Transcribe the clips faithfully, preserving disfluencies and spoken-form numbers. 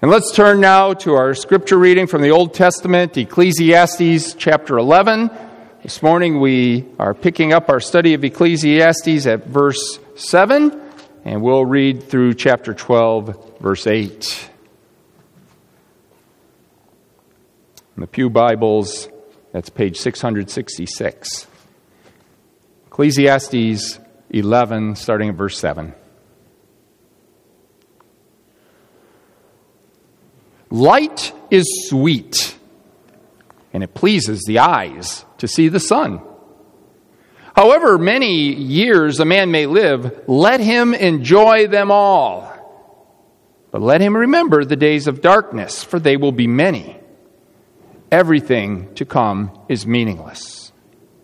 And let's turn now to our scripture reading from the Old Testament, Ecclesiastes chapter eleven. This morning we are picking up our study of Ecclesiastes at verse seven, and we'll read through chapter twelve, verse eight. In the Pew Bibles, that's page six hundred sixty-six. Ecclesiastes eleven, starting at verse seven. Light is sweet, and it pleases the eyes to see the sun. However many years a man may live, let him enjoy them all. But let him remember the days of darkness, for they will be many. Everything to come is meaningless.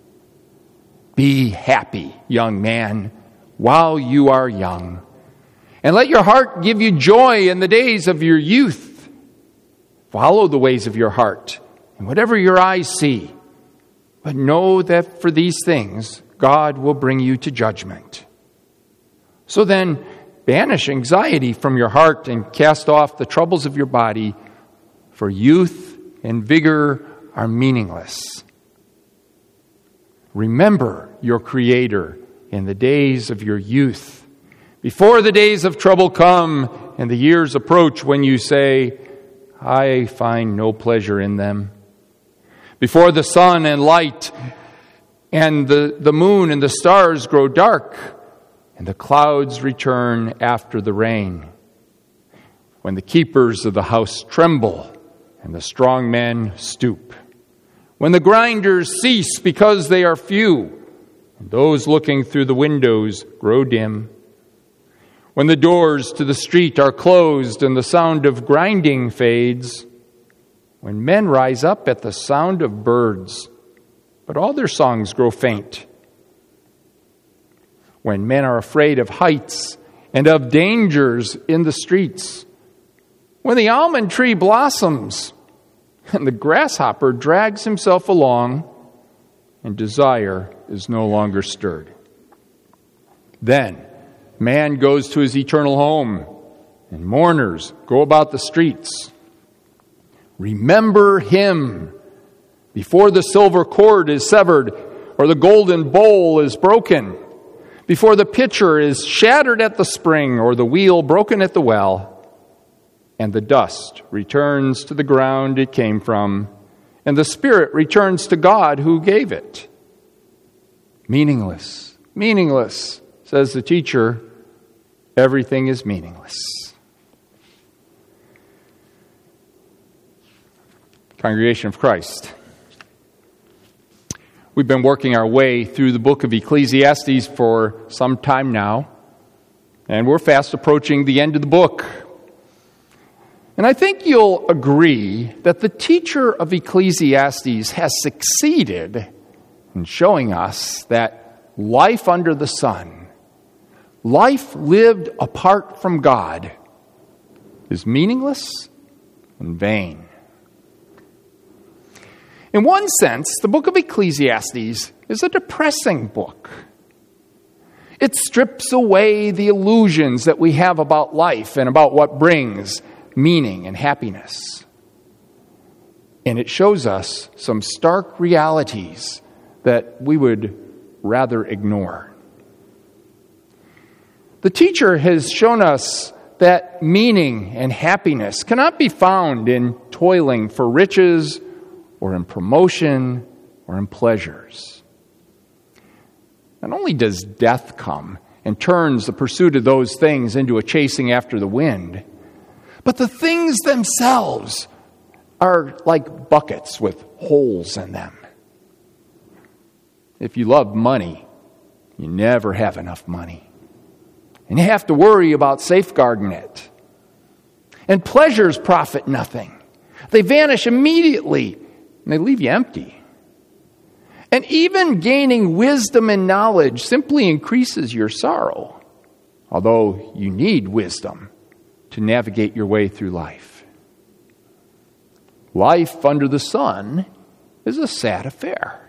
Be happy, young man, while you are young, and let your heart give you joy in the days of your youth. Follow the ways of your heart, and whatever your eyes see. But know that for these things, God will bring you to judgment. So then, banish anxiety from your heart and cast off the troubles of your body, for youth and vigor are meaningless. Remember your Creator in the days of your youth, before the days of trouble come and the years approach when you say, I find no pleasure in them. Before the sun and light and the, the moon and the stars grow dark and the clouds return after the rain. When the keepers of the house tremble and the strong men stoop. When the grinders cease because they are few and those looking through the windows grow dim. When the doors to the street are closed and the sound of grinding fades, when men rise up at the sound of birds, but all their songs grow faint, when men are afraid of heights and of dangers in the streets, when the almond tree blossoms and the grasshopper drags himself along and desire is no longer stirred, then man goes to his eternal home, and mourners go about the streets. Remember him before the silver cord is severed, or the golden bowl is broken, before the pitcher is shattered at the spring, or the wheel broken at the well, and the dust returns to the ground it came from, and the spirit returns to God who gave it. Meaningless, meaningless, says the teacher. Everything is meaningless. Congregation of Christ, we've been working our way through the book of Ecclesiastes for some time now, and we're fast approaching the end of the book. And I think you'll agree that the teacher of Ecclesiastes has succeeded in showing us that life under the sun, life lived apart from God, is meaningless and vain. In one sense, the book of Ecclesiastes is a depressing book. It strips away the illusions that we have about life and about what brings meaning and happiness. And it shows us some stark realities that we would rather ignore. The teacher has shown us that meaning and happiness cannot be found in toiling for riches or in promotion or in pleasures. Not only does death come and turns the pursuit of those things into a chasing after the wind, but the things themselves are like buckets with holes in them. If you love money, you never have enough money. And you have to worry about safeguarding it. And pleasures profit nothing. They vanish immediately, and they leave you empty. And even gaining wisdom and knowledge simply increases your sorrow, although you need wisdom to navigate your way through life. Life under the sun is a sad affair.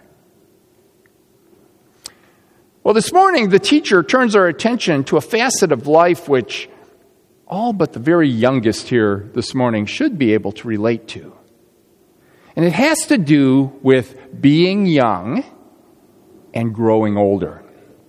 Well, this morning, the teacher turns our attention to a facet of life which all but the very youngest here this morning should be able to relate to. And it has to do with being young and growing older.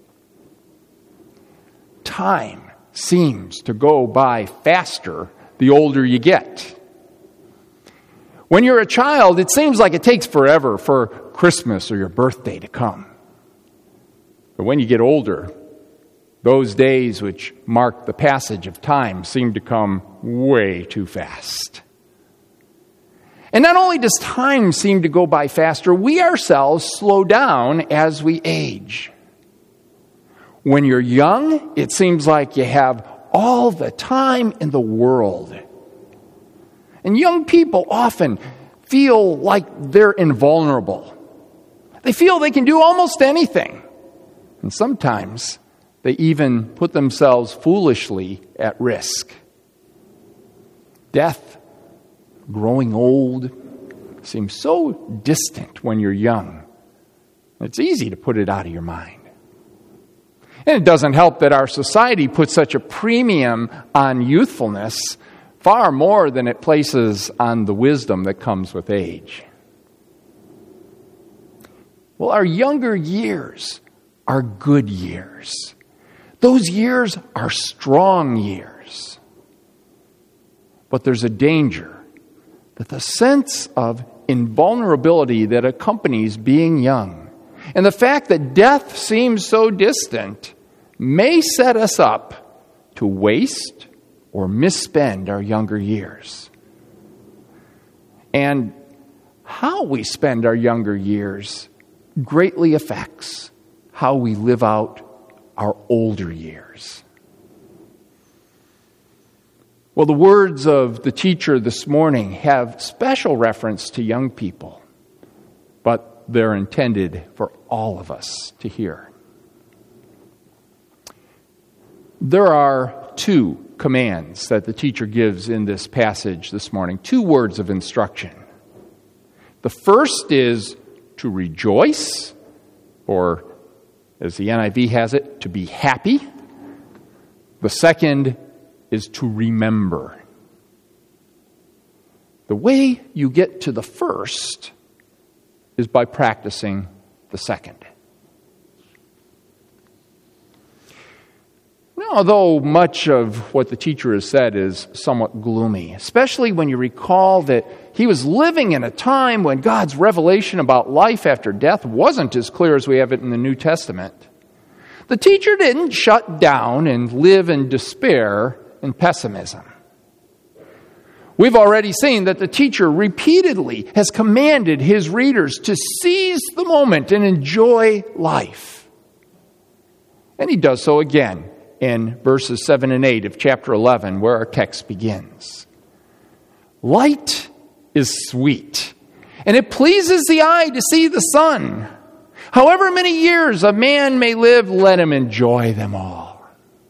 Time seems to go by faster the older you get. When you're a child, it seems like it takes forever for Christmas or your birthday to come. But when you get older, those days which mark the passage of time seem to come way too fast. And not only does time seem to go by faster, we ourselves slow down as we age. When you're young, it seems like you have all the time in the world. And young people often feel like they're invulnerable. They feel they can do almost anything. And sometimes they even put themselves foolishly at risk. Death, growing old, seems so distant when you're young. It's easy to put it out of your mind. And it doesn't help that our society puts such a premium on youthfulness, far more than it places on the wisdom that comes with age. Well, our younger years are good years. Those years are strong years. But there's a danger that the sense of invulnerability that accompanies being young and the fact that death seems so distant may set us up to waste or misspend our younger years. And how we spend our younger years greatly affects how we live out our older years. Well, the words of the teacher this morning have special reference to young people, but they're intended for all of us to hear. There are two commands that the teacher gives in this passage this morning, two words of instruction. The first is to rejoice, or as the N I V has it, to be happy. The second is to remember. The way you get to the first is by practicing the second. Now, although much of what the teacher has said is somewhat gloomy, especially when you recall that he was living in a time when God's revelation about life after death wasn't as clear as we have it in the New Testament, the teacher didn't shut down and live in despair and pessimism. We've already seen that the teacher repeatedly has commanded his readers to seize the moment and enjoy life. And he does so again in verses seven and eight of chapter eleven, where our text begins. Light is sweet, and it pleases the eye to see the sun. However many years a man may live, let him enjoy them all.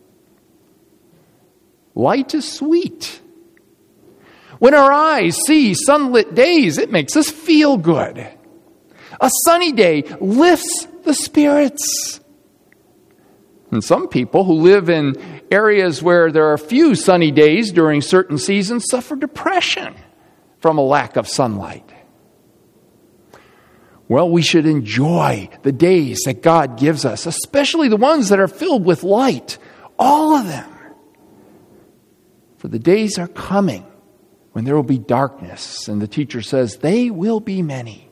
Light is sweet. When our eyes see sunlit days, it makes us feel good. A sunny day lifts the spirits. And some people who live in areas where there are few sunny days during certain seasons suffer depression from a lack of sunlight. Well, we should enjoy the days that God gives us, especially the ones that are filled with light, all of them. For the days are coming when there will be darkness, and the teacher says they will be many.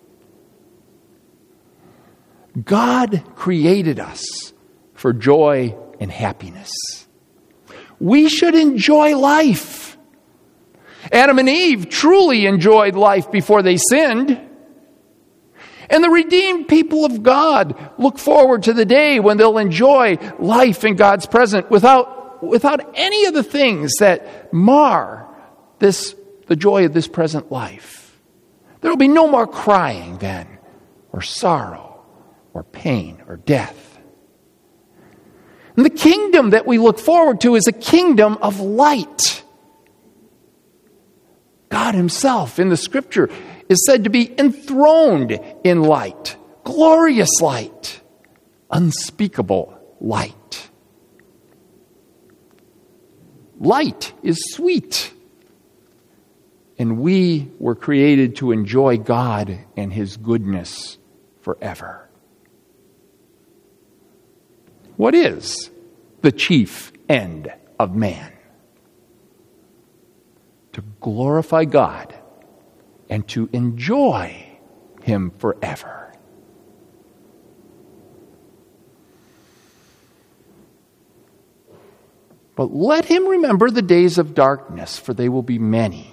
God created us for joy and happiness. We should enjoy life. Adam and Eve truly enjoyed life before they sinned. And the redeemed people of God look forward to the day when they'll enjoy life in God's presence without, without any of the things that mar this, the joy of this present life. There will be no more crying then, or sorrow, or pain, or death. And the kingdom that we look forward to is a kingdom of light. God himself in the scripture is said to be enthroned in light, glorious light, unspeakable light. light is sweet. And we were created to enjoy God and His goodness forever. What is the chief end of man? To glorify God and to enjoy Him forever. But let him remember the days of darkness, for they will be many.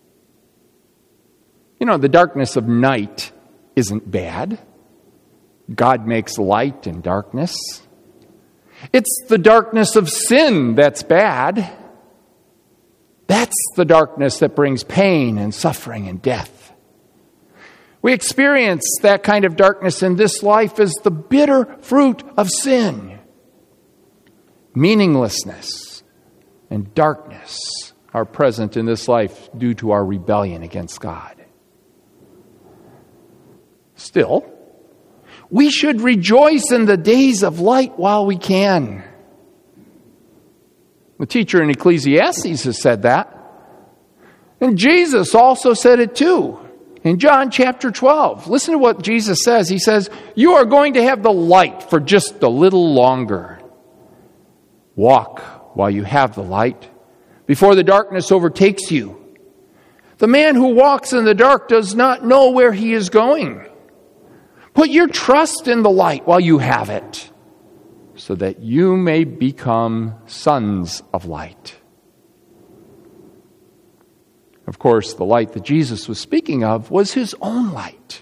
You know, the darkness of night isn't bad. God makes light in darkness. It's the darkness of sin that's bad. That's the darkness that brings pain and suffering and death. We experience that kind of darkness in this life as the bitter fruit of sin. Meaninglessness and darkness are present in this life due to our rebellion against God. Still, we should rejoice in the days of light while we can. The teacher in Ecclesiastes has said that. And Jesus also said it too. In John chapter twelve, listen to what Jesus says. He says, "You are going to have the light for just a little longer. Walk while you have the light, before the darkness overtakes you. The man who walks in the dark does not know where he is going. Put your trust in the light while you have it, so that you may become sons of light." Of course, the light that Jesus was speaking of was His own light.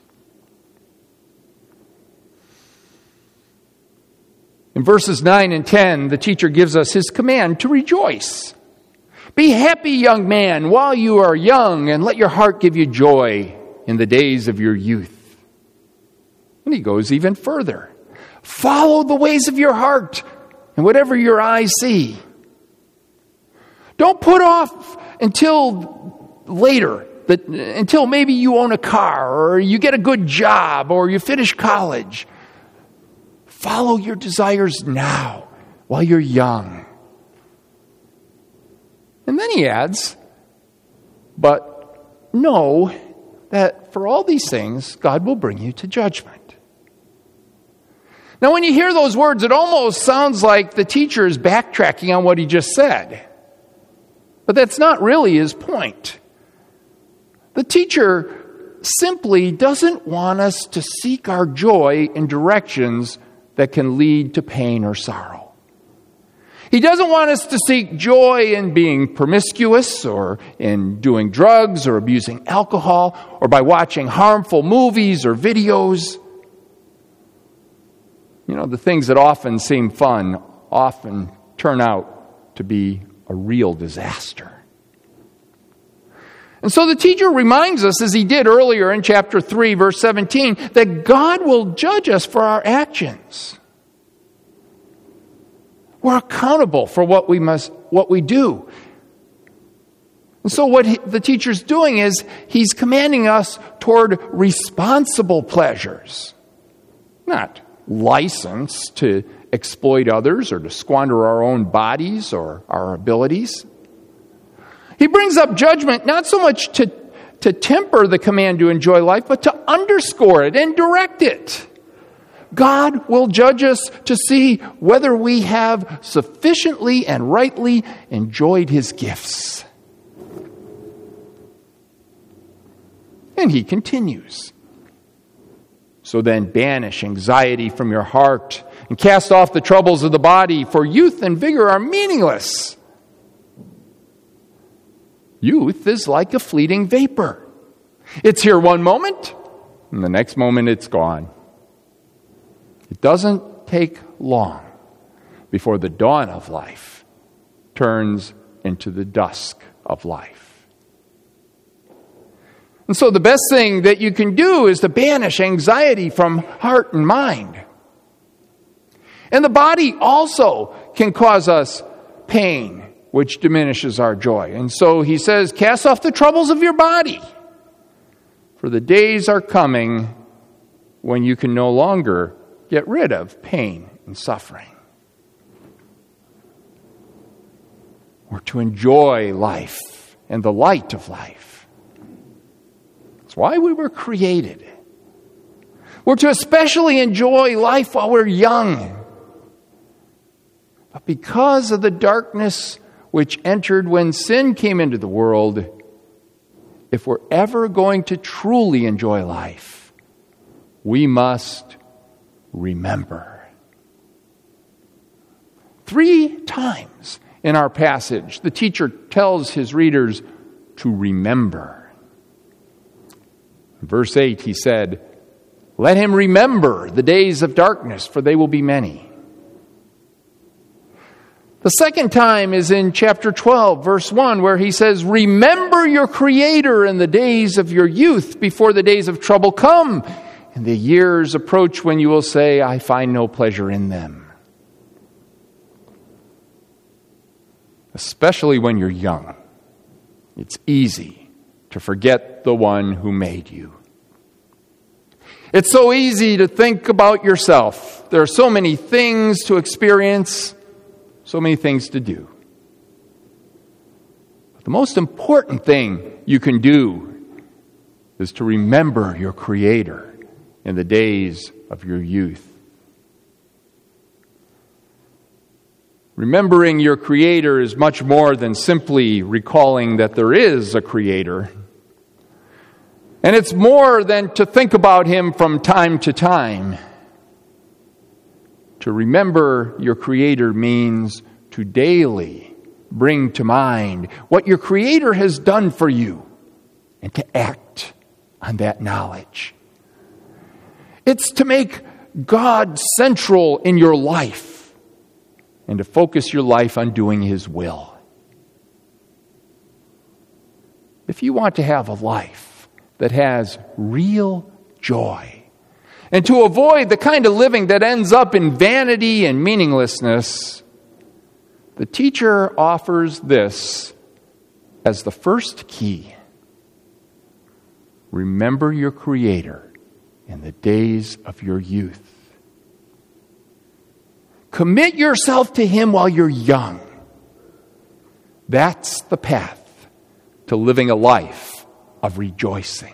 In verses nine and ten, the teacher gives us his command to rejoice. "Be happy, young man, while you are young, and let your heart give you joy in the days of your youth." And he goes even further. "Follow the ways of your heart and whatever your eyes see. Don't put off until later, that, until maybe you own a car, or you get a good job, or you finish college. Follow your desires now while you're young." And then he adds, "But know that for all these things, God will bring you to judgment." Now, when you hear those words, it almost sounds like the teacher is backtracking on what he just said. But that's not really his point. The teacher simply doesn't want us to seek our joy in directions that can lead to pain or sorrow. He doesn't want us to seek joy in being promiscuous, or in doing drugs, or abusing alcohol, or by watching harmful movies or videos. You know, the things that often seem fun often turn out to be a real disaster. And so the teacher reminds us, as he did earlier in chapter three, verse seventeen, that God will judge us for our actions. We're accountable for what we must, what we do. And so what he, the teacher's doing is he's commanding us toward responsible pleasures, not license to exploit others or to squander our own bodies or our abilities. He brings up judgment not so much to, to temper the command to enjoy life, but to underscore it and direct it. God will judge us to see whether we have sufficiently and rightly enjoyed His gifts. And he continues. "So then banish anxiety from your heart and cast off the troubles of the body, for youth and vigor are meaningless." Youth is like a fleeting vapor. It's here one moment, and the next moment it's gone. It doesn't take long before the dawn of life turns into the dusk of life. And so the best thing that you can do is to banish anxiety from heart and mind. And the body also can cause us pain, which diminishes our joy. And so he says, cast off the troubles of your body, for the days are coming when you can no longer get rid of pain and suffering. We're to enjoy life and the light of life. That's why we were created. We're to especially enjoy life while we're young. But because of the darkness which entered when sin came into the world, if we're ever going to truly enjoy life, we must remember. Three times in our passage, the teacher tells his readers to remember. In verse eight, he said, "Let him remember the days of darkness, for they will be many." The second time is in chapter twelve, verse one, where he says, "Remember your Creator in the days of your youth, before the days of trouble come, and the years approach when you will say, I find no pleasure in them." Especially when you're young, it's easy to forget the one who made you. It's so easy to think about yourself. There are so many things to experience, so many things to do. But the most important thing you can do is to remember your Creator in the days of your youth. Remembering your Creator is much more than simply recalling that there is a Creator. And it's more than to think about Him from time to time. To remember your Creator means to daily bring to mind what your Creator has done for you and to act on that knowledge. It's to make God central in your life and to focus your life on doing His will. If you want to have a life that has real joy, and to avoid the kind of living that ends up in vanity and meaninglessness, the teacher offers this as the first key. Remember your Creator in the days of your youth. Commit yourself to Him while you're young. That's the path to living a life of rejoicing.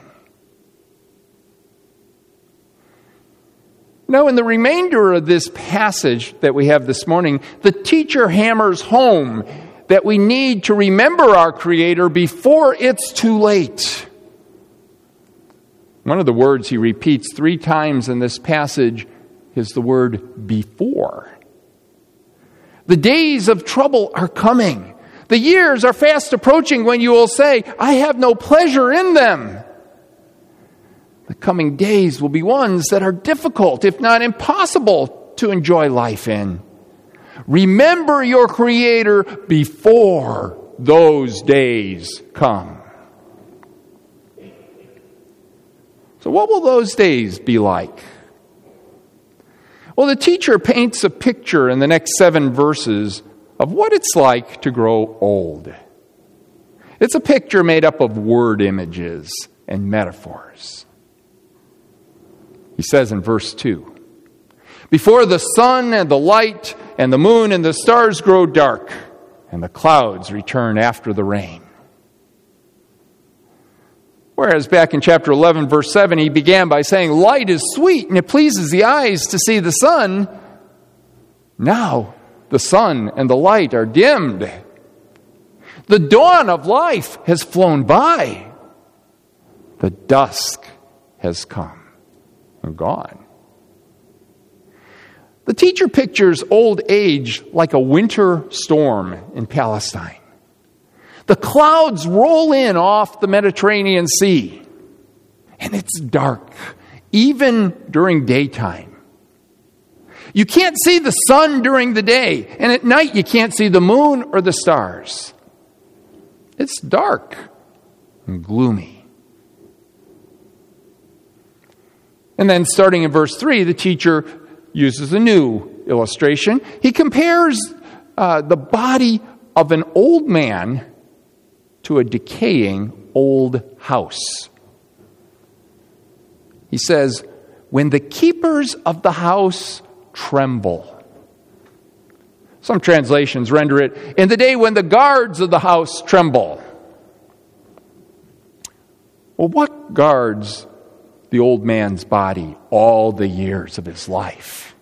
Now, in the remainder of this passage that we have this morning, the teacher hammers home that we need to remember our Creator before it's too late. One of the words he repeats three times in this passage is the word before. The days of trouble are coming. The years are fast approaching when you will say, I have no pleasure in them. The coming days will be ones that are difficult, if not impossible, to enjoy life in. Remember your Creator before those days come. So what will those days be like? Well, the teacher paints a picture in the next seven verses of what it's like to grow old. It's a picture made up of word images and metaphors. He says in verse two, before the sun and the light and the moon and the stars grow dark, and the clouds return after the rain. Whereas back in chapter eleven, verse seven, he began by saying, light is sweet and it pleases the eyes to see the sun. Now the sun and the light are dimmed. The dawn of life has flown by. The dusk has come and gone. The teacher pictures old age like a winter storm in Palestine. The clouds roll in off the Mediterranean Sea, and it's dark, even during daytime. You can't see the sun during the day, and at night you can't see the moon or the stars. It's dark and gloomy. And then starting in verse three, the teacher uses a new illustration. He compares uh, the body of an old man to a decaying old house. He says, when the keepers of the house tremble, Some translations render it, in the day when the guards of the house tremble. Well, what guards the old man's body all the years of his life?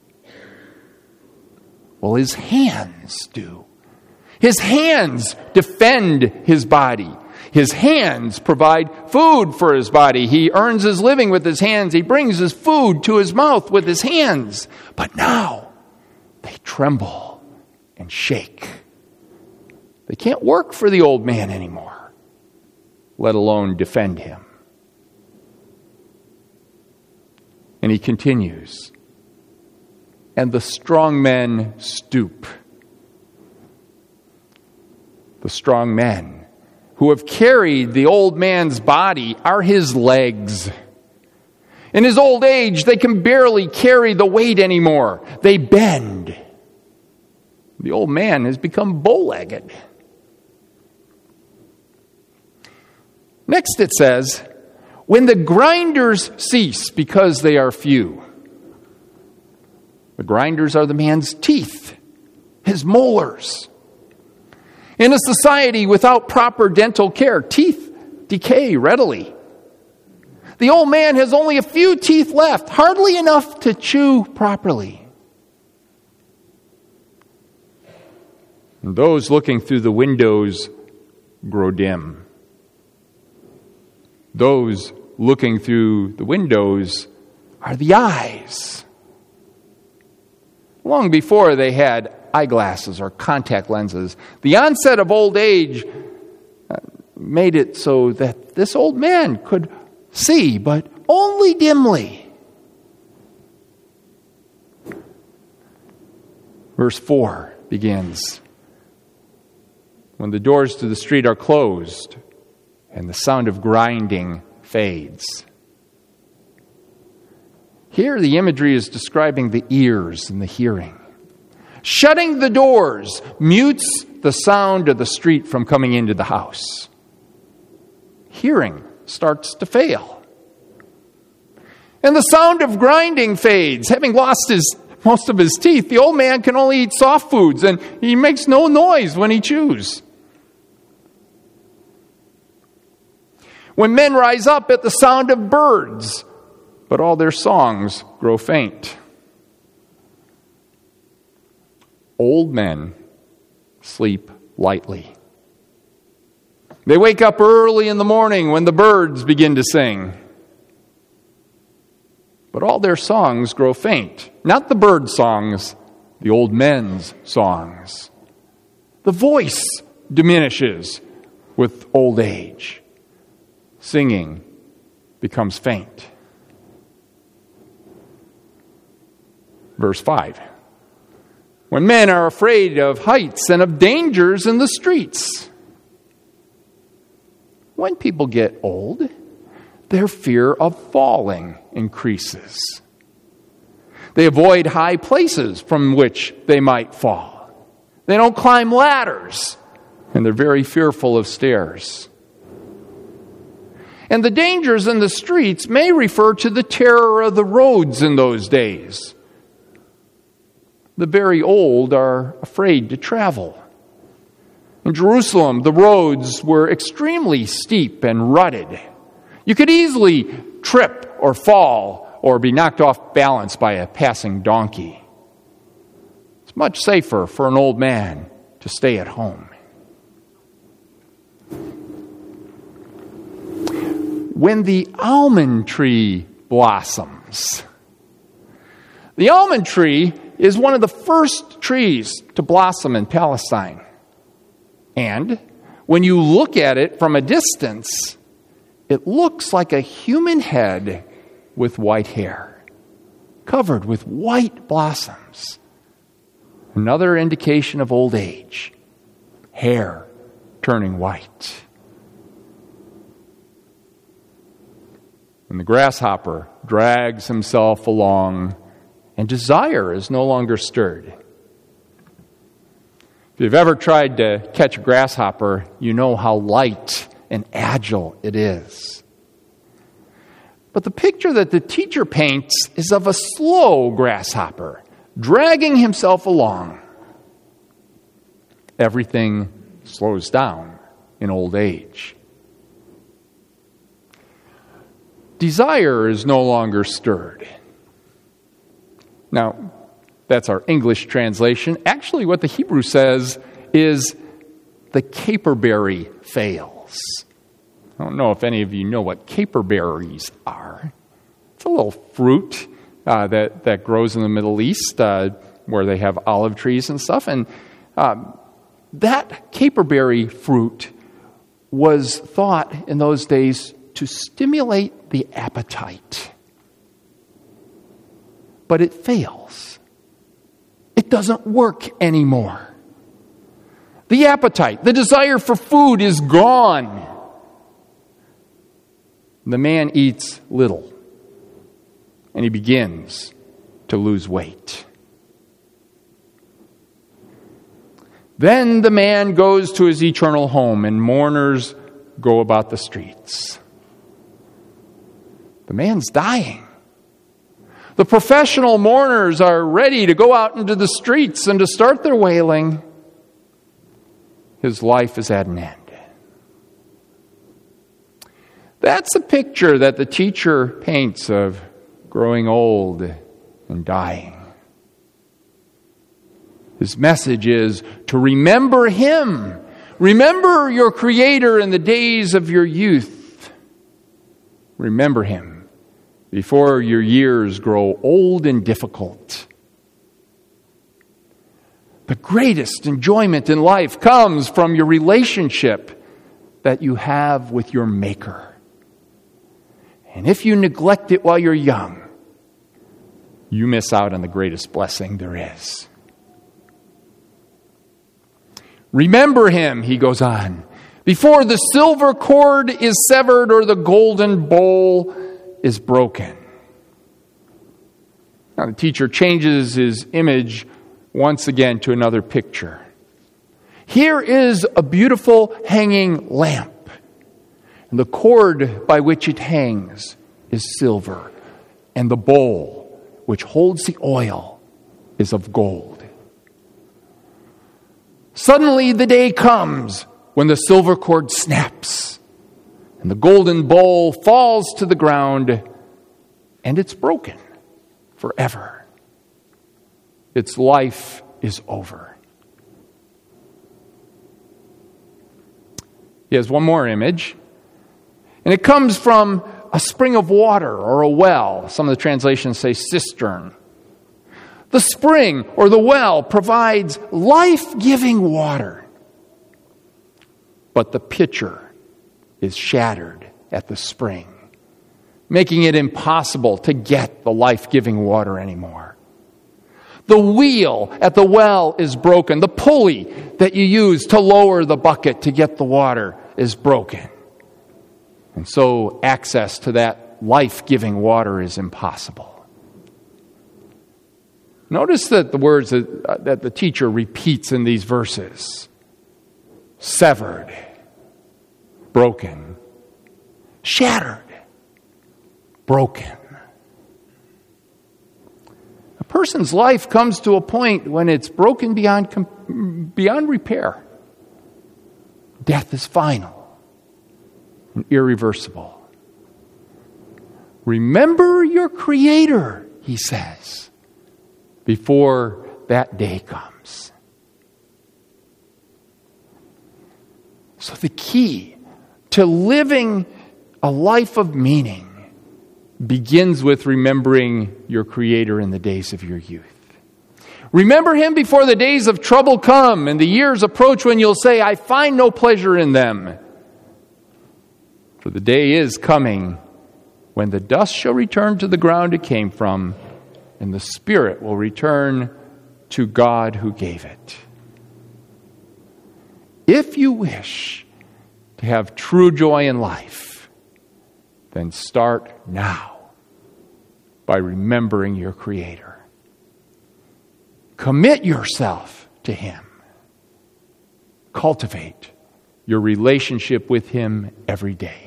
Well, his hands do. His hands defend his body. His hands provide food for his body. He earns his living with his hands. He brings his food to his mouth with his hands. But now, they tremble and shake. They can't work for the old man anymore, let alone defend him. And he continues, and the strong men stoop. The strong men who have carried the old man's body are his legs. In his old age, they can barely carry the weight anymore. They bend. The old man has become bow-legged. Next it says, when the grinders cease because they are few. The grinders are the man's teeth, his molars. In a society without proper dental care, teeth decay readily. The old man has only a few teeth left, hardly enough to chew properly. And those looking through the windows grow dim. Those looking through the windows are the eyes. Long before they had eyeglasses or contact lenses, the onset of old age made it so that this old man could see, but only dimly. Verse four begins, when the doors to the street are closed and the sound of grinding fades. Here the imagery is describing the ears and the hearing. Shutting the doors mutes the sound of the street from coming into the house. Hearing starts to fail. And the sound of grinding fades. Having lost his most of his teeth, the old man can only eat soft foods, and he makes no noise when he chews. When men rise up at the sound of birds, but all their songs grow faint. Old men sleep lightly. They wake up early in the morning when the birds begin to sing. But all their songs grow faint. Not the bird songs, the old men's songs. The voice diminishes with old age. Singing becomes faint. Verse five. When men are afraid of heights and of dangers in the streets. When people get old, their fear of falling increases. They avoid high places from which they might fall. They don't climb ladders, and they're very fearful of stairs. And the dangers in the streets may refer to the terror of the roads in those days. The very old are afraid to travel. In Jerusalem, the roads were extremely steep and rutted. You could easily trip or fall or be knocked off balance by a passing donkey. It's much safer for an old man to stay at home. When the almond tree blossoms. The almond tree is one of the first trees to blossom in Palestine. And when you look at it from a distance, it looks like a human head with white hair, covered with white blossoms. Another indication of old age, hair turning white. And the grasshopper drags himself along, and desire is no longer stirred. If you've ever tried to catch a grasshopper, you know how light and agile it is. But the picture that the teacher paints is of a slow grasshopper, dragging himself along. everything slows down in old age. Desire is no longer stirred. Now, that's our English translation. Actually, what the Hebrew says is the caperberry fails. I don't know if any of you know what caperberries are. It's a little fruit uh, that, that grows in the Middle East uh, where they have olive trees and stuff. And um, that caperberry fruit was thought in those days to stimulate the appetite. But it fails. It doesn't work anymore. The appetite, the desire for food is gone. The man eats little, and he begins to lose weight. Then the man goes to his eternal home, and mourners go about the streets. The man's dying. The professional mourners are ready to go out into the streets and to start their wailing. His life is at an end. That's a picture that the teacher paints of growing old and dying. His message is to remember Him. Remember your Creator in the days of your youth. Remember Him before your years grow old and difficult. The greatest enjoyment in life comes from your relationship that you have with your Maker. And if you neglect it while you're young, you miss out on the greatest blessing there is. Remember Him, he goes on, before the silver cord is severed or the golden bowl is broken. Now the teacher changes his image once again to another picture. Here is a beautiful hanging lamp. And the cord by which it hangs is silver, and the bowl which holds the oil is of gold. Suddenly the day comes when the silver cord snaps, and the golden bowl falls to the ground, and it's broken forever. Its life is over. He has one more image. And it comes from a spring of water or a well. Some of the translations say cistern. The spring or the well provides life-giving water. But the pitcher is shattered at the spring, making it impossible to get the life-giving water anymore. The wheel at the well is broken. The pulley that you use to lower the bucket to get the water is broken. And so access to that life-giving water is impossible. Notice that the words that, uh, that the teacher repeats in these verses: severed, broken, shattered, broken. A person's life comes to a point when it's broken beyond, beyond repair. Death is final. Irreversible. Remember your Creator, he says, before that day comes. So the key to living a life of meaning begins with remembering your Creator in the days of your youth. Remember Him before the days of trouble come and the years approach when you'll say, I find no pleasure in them. For the day is coming when the dust shall return to the ground it came from, and the spirit will return to God who gave it. If you wish to have true joy in life, then start now by remembering your Creator. Commit yourself to Him. Cultivate your relationship with Him every day.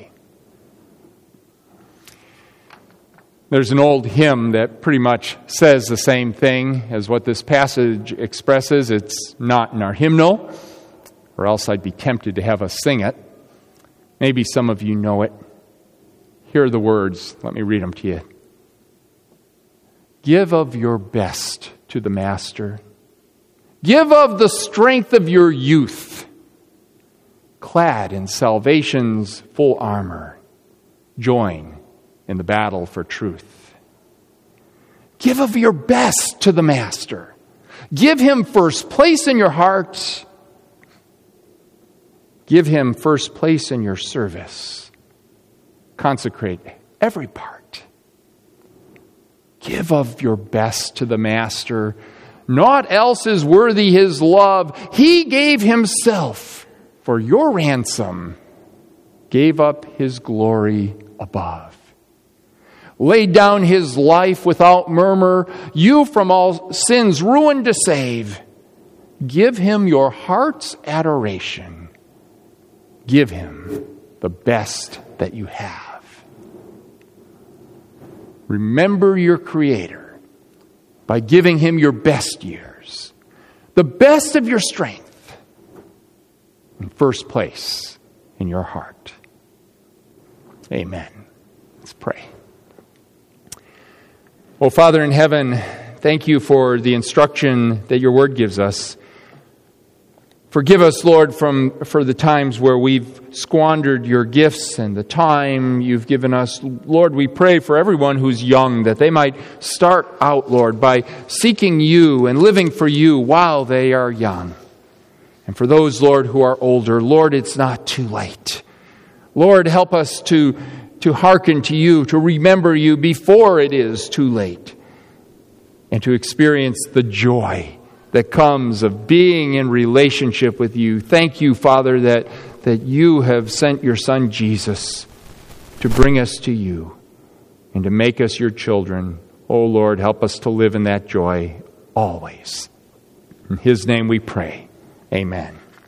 There's an old hymn that pretty much says the same thing as what this passage expresses. It's not in our hymnal, or else I'd be tempted to have us sing it. Maybe some of you know it. Here are the words. Let me read them to you. Give of your best to the Master. Give of the strength of your youth. Clad in salvation's full armor, join in the battle for truth. Give of your best to the Master. Give him first place in your heart. Give him first place in your service. Consecrate every part. Give of your best to the Master. Naught else is worthy his love. He gave himself for your ransom, gave up his glory above. Laid down his life without murmur, you from all sin's ruin to save. Give him your heart's adoration. Give him the best that you have. Remember your Creator by giving him your best years, the best of your strength, in first place in your heart. Amen. Let's pray. Oh, Father in heaven, thank you for the instruction that your word gives us. Forgive us, Lord, from for the times where we've squandered your gifts and the time you've given us. Lord, we pray for everyone who's young, that they might start out, Lord, by seeking you and living for you while they are young. And for those, Lord, who are older, Lord, it's not too late. Lord, help us to, to hearken to you, to remember you before it is too late, and to experience the joy that comes of being in relationship with you. Thank you, Father, that, that you have sent your Son Jesus to bring us to you and to make us your children. Oh, Lord, help us to live in that joy always. In his name we pray. Amen.